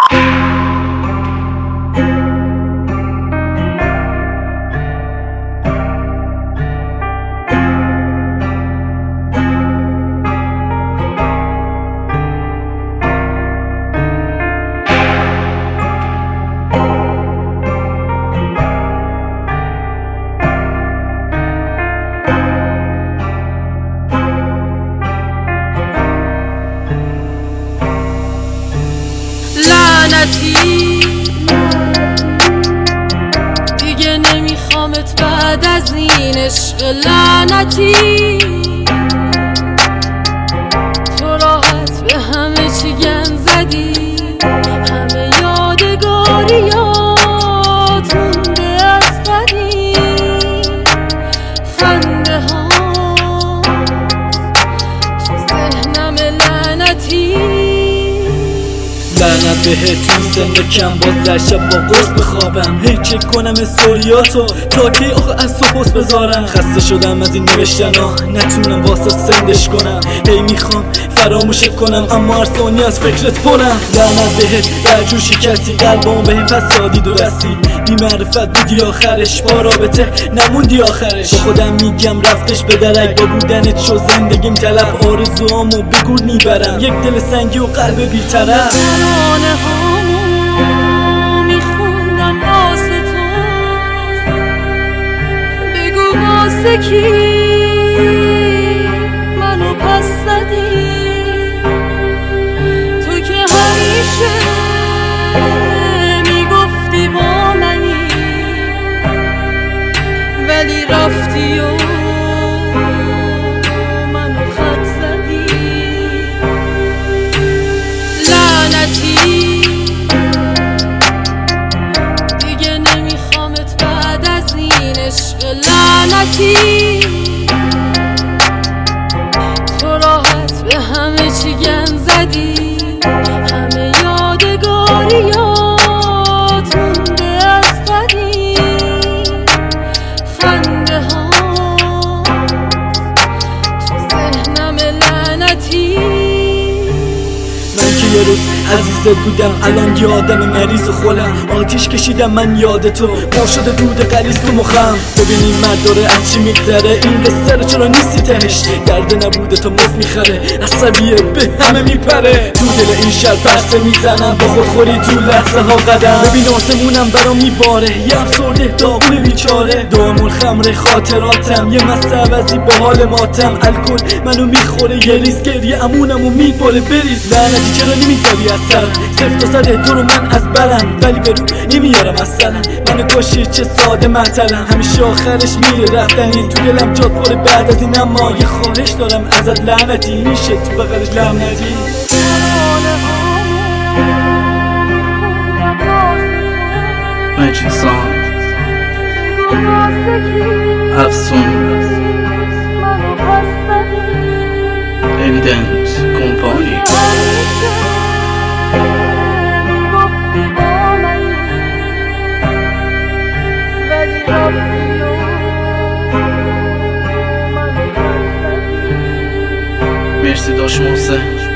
دیگه نمیخوامت بعد از این عشق لعنتی. تو راحت به همه چی گند زدی، همه یادگاریات مونده از قدیم. خنده ها تو ذهنم لعنتی. لعنت بهت تو سن کم باز در شب با قرص بخوابم. هی چک کنم استوریاتو تا کی آخه از تو پست بذارم. خسته شدم از این نوشتن ها، نتونم واسه سندش کنم. هی میخوام فراموشت کنم اما هر ثانیه از فکرت پرم. لعنت بهت در جور شکستی، قلبم بهم پس دادی دو دستی. بی معرفت بودی آخرش، با رابطه نموندی آخرش. با خودم میگم رفتش به درک، با بودنت شو زندگیم طلب. آرزوامو بگور میبرم، یک دل سنگی و قلب بی‌طرف. ترانه هامو میخوندم واسه تو، بگو واسه کی منو پس زدی. تو که همیشه میگفتی با منی، ولی رفتی و منو خط زدی. دیگه نمیخوامت بعد از این عشق لعنتی. تو راحت به همه چی گند زدی، همه یادگاریات مونده از قدیم. خنده ها تو ذهنم لعنتی. من که یه روز عزیزت بودم، الان یه آدم مریض و خولم. آتیش کشیدم من یاد تو، ما شده دود غلیظ تو مخم. ببینیم مرد داره از چی میگذره، این قصه رو چرا نیستی تهش؟ درد نبوده تو مفت میخره، عصبیه به همه میپره. تو دل این شهر پرسه میزنم، با خودخوری تو لحظه ها قدم. ببین آسمونم برام میباره، یه افسرده داغون بیچاره. دامون خمر خاطراتم، یه مست عوضی با حال ماتم. الکل منو میخوره، یه ریز گریه امونمو میباره بریز. لعنتی چرا نمیذاری از سرم؟ سفت و سر تو رو من از برم، ولی برو نمیارم اصلا. منو کشی چه ساده معطلم، همیشه آخرش میره رفتنی. تو دلم جات پره بعد از این، اما یه خواهش دارم ازت لعنتی. میشه تو بغلش لعنتی. مجید سان افسون اویدنت کمپانی. مرسی داش محسن.